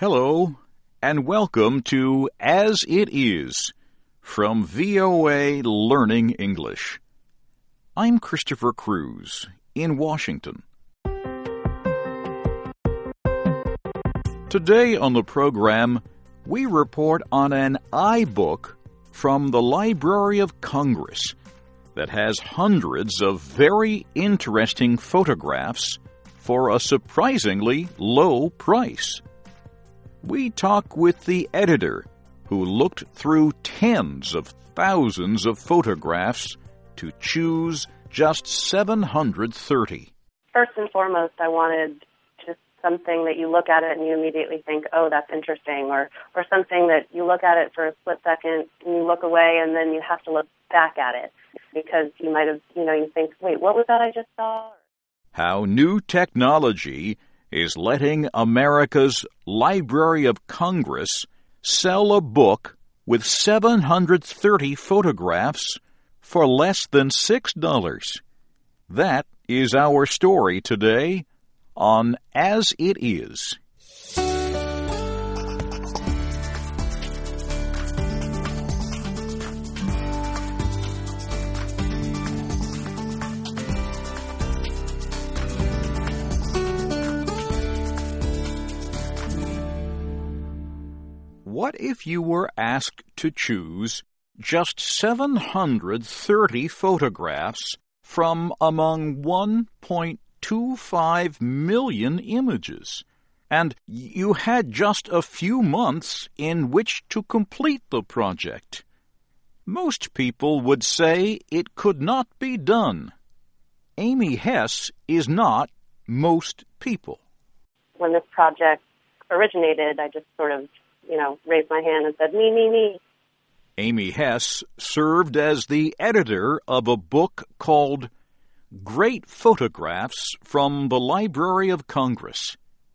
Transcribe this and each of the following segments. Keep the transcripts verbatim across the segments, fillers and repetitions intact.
Hello, and welcome to As It Is from V O A Learning English. I'm Christopher Cruz in Washington. Today on the program, we report on an iBook from the Library of Congress that has hundreds of very interesting photographs for a surprisingly low price. We talk with the editor, who looked through tens of thousands of photographs to choose just seven hundred thirty. First and foremost, I wanted just something that you look at it and you immediately think, oh, that's interesting, or, or something that you look at it for a split second and you look away and then you have to look back at it because you might have, you know, you think, wait, what was that I just saw? How new technology is letting America's Library of Congress sell a book with seven hundred thirty photographs for less than six dollars. That is our story today on As It Is. What if you were asked to choose just seven hundred thirty photographs from among one point two five million images, and you had just a few months in which to complete the project? Most people would say it could not be done. Amy Hess is not most people. When this project originated, I just sort of you know, raised my hand and said, me, me, me. Amy Hess served as the editor of a book called Great Photographs from the Library of Congress.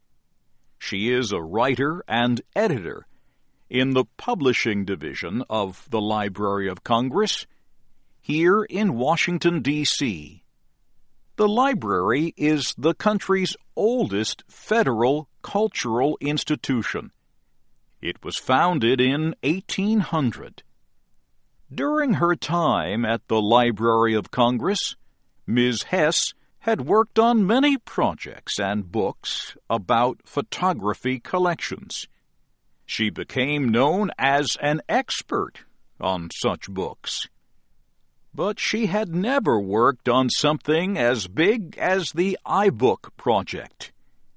She is a writer and editor in the publishing division of the Library of Congress here in Washington, D C The library is the country's oldest federal cultural institution. It was founded in eighteen hundred. During her time at the Library of Congress, Miz Hess had worked on many projects and books about photography collections. She became known as an expert on such books. But she had never worked on something as big as the iBook project.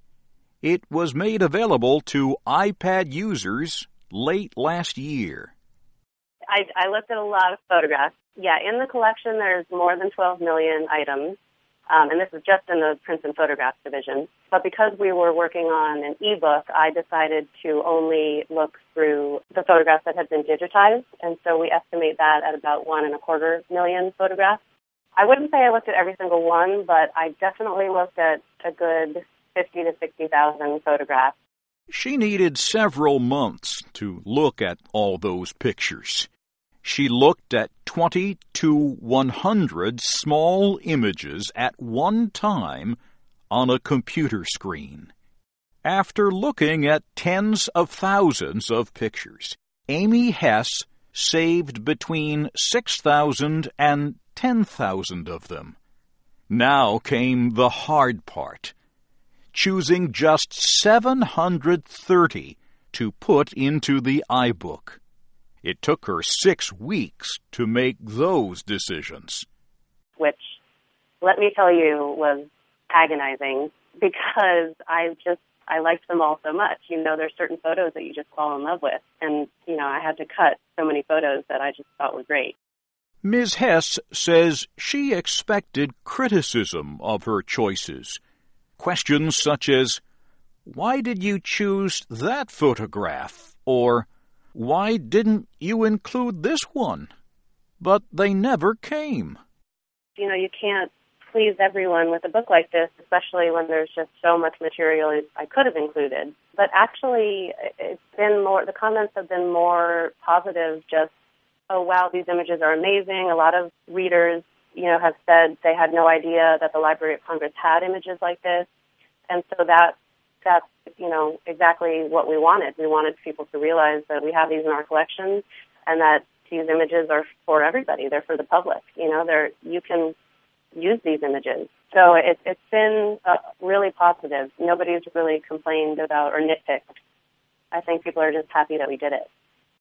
It was made available to iPad users late last year. I, I looked at a lot of photographs. Yeah, in the collection there's more than twelve million items, um, and this is just in the prints and photographs division. But because we were working on an ebook, I decided to only look through the photographs that had been digitized, and so we estimate that at about one and a quarter million photographs. I wouldn't say I looked at every single one, but I definitely looked at a good fifty to sixty thousand photographs. She needed several months to look at all those pictures. She looked at twenty to one hundred small images at one time on a computer screen. After looking at tens of thousands of pictures, Amy Hess saved between six thousand and ten thousand of them. Now came the hard part, choosing just seven hundred thirty to put into the iBook. It took her six weeks to make those decisions. Which, let me tell you, was agonizing because I just, I liked them all so much. You know, there's certain photos that you just fall in love with. And, you know, I had to cut so many photos that I just thought were great. Miz Hess says she expected criticism of her choices. Questions such as, why did you choose that photograph? Or, why didn't you include this one? But they never came. You know, you can't please everyone with a book like this, especially when there's just so much material I could have included. But actually, it's been more, the comments have been more positive, just, oh, wow, these images are amazing. A lot of readers, you know, have said they had no idea that the Library of Congress had images like this. And so that that's, you know, exactly what we wanted. We wanted people to realize that we have these in our collections and that these images are for everybody. They're for the public. You know, they're, you can use these images. So it, it's been uh, really positive. Nobody's really complained about or nitpicked. I think people are just happy that we did it.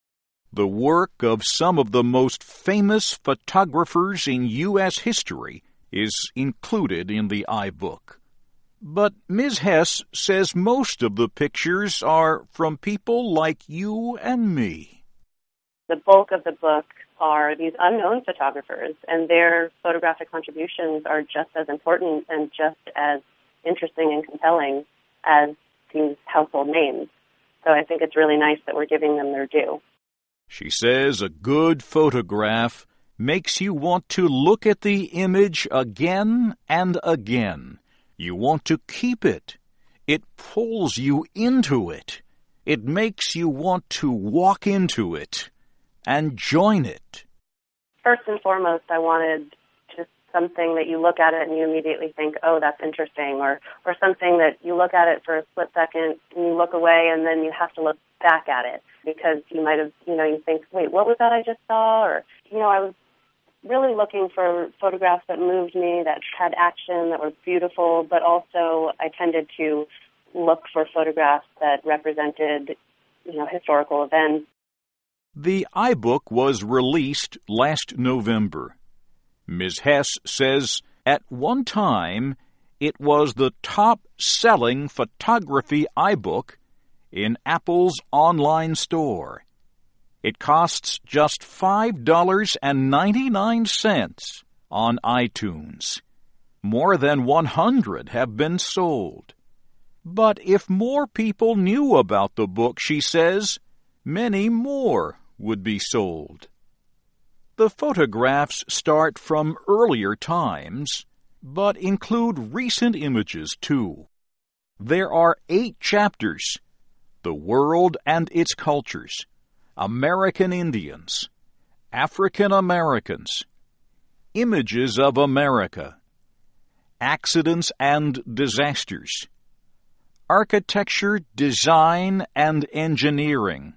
The work of some of the most famous photographers in U S history is included in the iBook. But Miz Hess says most of the pictures are from people like you and me. The bulk of the book are these unknown photographers, and their photographic contributions are just as important and just as interesting and compelling as these household names. So I think it's really nice that we're giving them their due. She says a good photograph makes you want to look at the image again and again. You want to keep it. It pulls you into it. It makes you want to walk into it and join it. First and foremost, I wanted just something that you look at it and you immediately think, oh, that's interesting, or, or something that you look at it for a split second and you look away and then you have to look back at it because you might have, you know, you think, wait, what was that I just saw? Or, you know, I was really looking for photographs that moved me, that had action, that were beautiful, but also I tended to look for photographs that represented, you know, historical events. The iBook was released last November. Miz Hess says at one time it was the top-selling photography iBook in Apple's online store. It costs just five dollars and ninety-nine cents on iTunes. More than one hundred have been sold. But if more people knew about the book, she says, many more would be sold. The photographs start from earlier times, but include recent images too. There are eight chapters: the world and its cultures, American Indians, African Americans, images of America, accidents and disasters, architecture, design and engineering,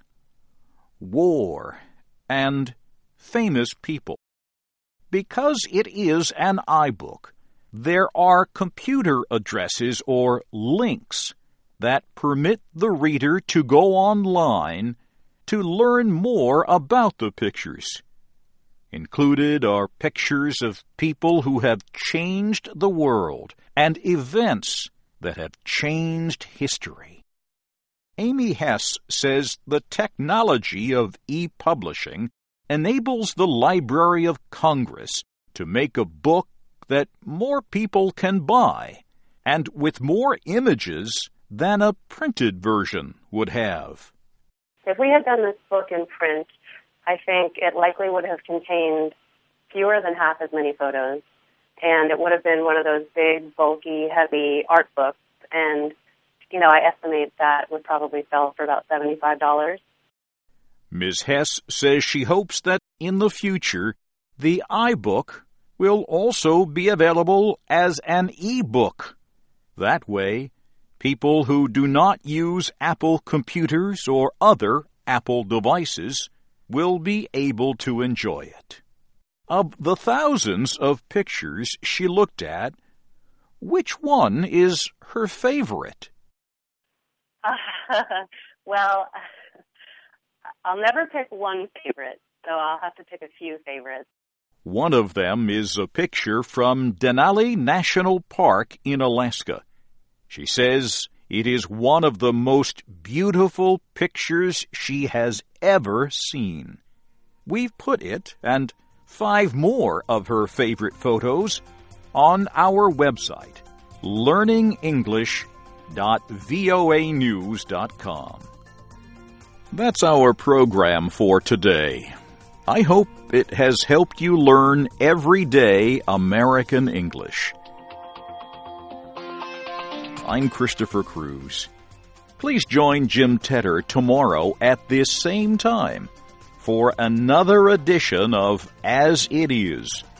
war, and famous people. Because it is an iBook, there are computer addresses or links that permit the reader to go online to learn more about the pictures. Included are pictures of people who have changed the world and events that have changed history. Amy Hess says the technology of e-publishing enables the Library of Congress to make a book that more people can buy and with more images than a printed version would have. If we had done this book in print, I think it likely would have contained fewer than half as many photos, and it would have been one of those big, bulky, heavy art books, and, you know, I estimate that would probably sell for about seventy-five dollars. Miz Hess says she hopes that in the future, the iBook will also be available as an e-book. That way, people who do not use Apple computers or other Apple devices will be able to enjoy it. Of the thousands of pictures she looked at, which one is her favorite? Uh, well, I'll never pick one favorite, so I'll have to pick a few favorites. One of them is a picture from Denali National Park in Alaska. She says it is one of the most beautiful pictures she has ever seen. We've put it, and five more of her favorite photos, on our website, learning english dot voa news dot com. That's our program for today. I hope it has helped you learn everyday American English. I'm Christopher Cruz. Please join Jim Tedder tomorrow at this same time for another edition of As It Is,